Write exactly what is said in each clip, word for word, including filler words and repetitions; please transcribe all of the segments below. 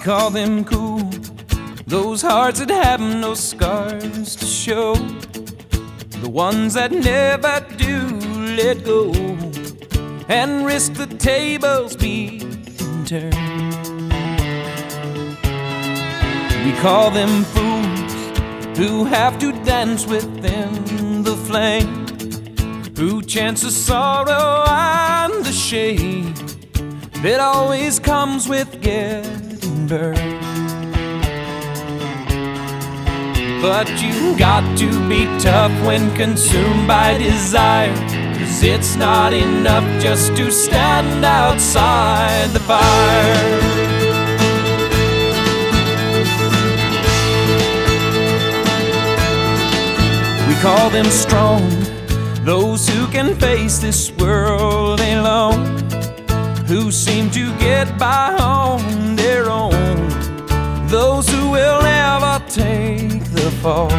call them cool, those hearts that have no scars to show, the ones that never do let go and risk the tables being turned. We call them fools who have to dance within the flame, who chance the sorrow and the shame that always comes with getting burned. But you got to be tough when consumed by desire, 'cause it's not enough just to stand outside the fire. We call them strong, those who can face this world alone, who seem to get by on their own, those who will never take the fall.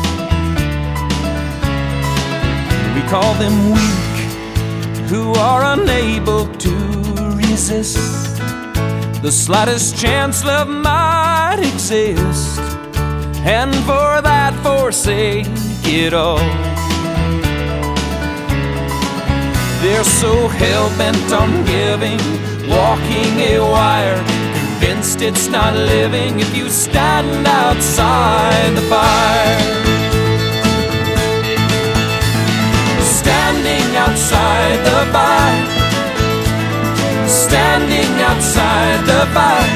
We call them weak, who are unable to resist the slightest chance love might exist, and for that forsake it all. They're so hell-bent on giving, walking a wire, convinced it's not living if you stand outside the fire. Standing outside the fire, standing outside the fire.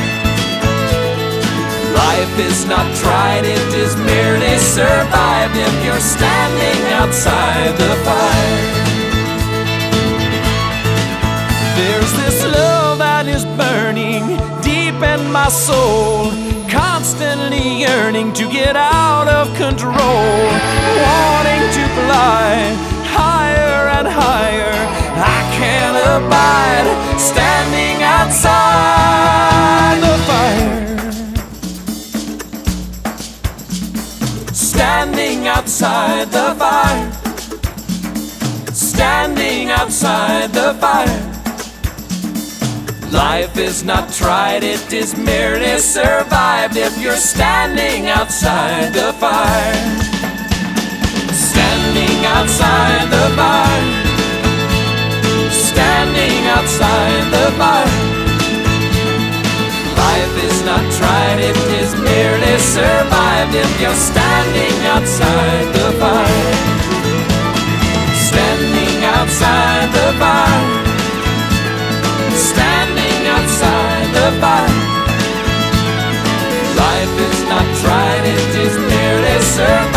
Life is not tried, it is merely survived if you're standing outside the fire. There's this love that is burning deep in my soul, constantly yearning to get out of control, wanting to fly higher and higher. I can't abide standing outside the fire. Standing outside the fire, standing outside the fire. Life is not tried, it is merely survived if you're standing outside the fire. Standing outside the fire, standing outside the fire. Life is not tried, it is merely survived if you're standing outside the fire. Standing outside the fire, standing outside the fire. Life is not tried, it is merely survived